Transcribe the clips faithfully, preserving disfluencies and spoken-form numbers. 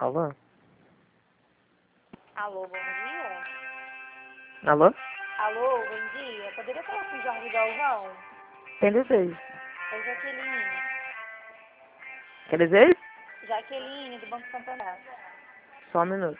Alô? Alô, bom dia? Alô? Alô, bom dia. Poderia falar com o Jorge Galvão? Quem deseja? É Jaqueline. Quem deseja? Jaqueline, do Banco Santander. Só um minuto.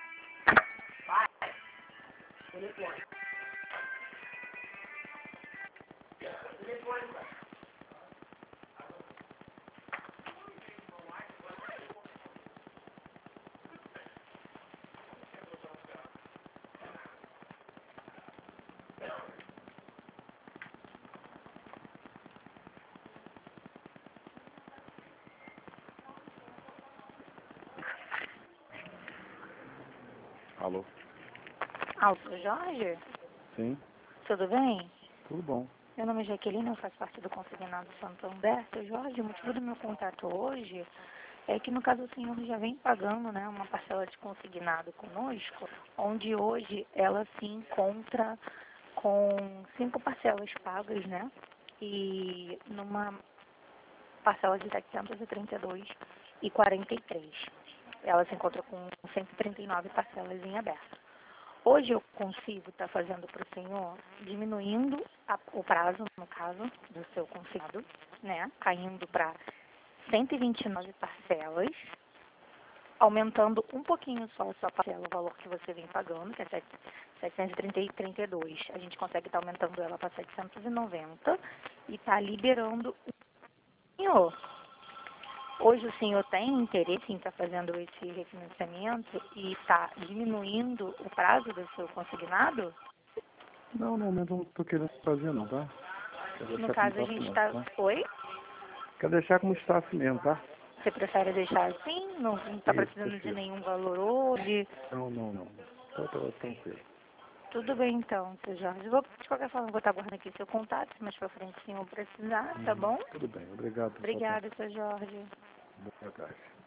Alô? Alô, Jorge? Sim, Tudo bem? tudo bom. Meu nome é Jaqueline, eu faço parte do Consignado Santander. Seu Jorge, o motivo do meu contato hoje é que, no caso, o senhor já vem pagando, né, uma parcela de consignado conosco, onde hoje ela se encontra com cinco parcelas pagas, né, e numa parcela de setecentos e trinta e dois reais e quarenta e três centavos. Ela se encontra com cento e trinta e nove parcelas em aberto. Hoje eu consigo estar fazendo para o senhor, diminuindo a, o prazo, no caso, do seu consignado, né, caindo para cento e vinte e nove parcelas, aumentando um pouquinho só a sua parcela, o valor que você vem pagando, que é setecentos e trinta e dois. A gente consegue estar aumentando ela para setecentos e noventa e está liberando o senhor. Hoje o senhor tem interesse em estar fazendo esse refinanciamento e está diminuindo o prazo do seu consignado? Não, no momento não estou querendo fazer não, tá? Quero No deixar caso, como a está gente assim está... mesmo, tá? Oi? Quero deixar como está assim mesmo, tá? Você prefere deixar assim? Não está Isso, precisando de prefiro. nenhum valor hoje? Não, não, não. Tô, tô tranquilo. Tudo bem então, seu Jorge. Vou, de qualquer forma, vou estar guardando aqui seu contato, se mais pra frente o senhor precisar, tá Hum, bom? tudo bem, obrigado pela sua atenção. Obrigada, seu Jorge. Boa tarde.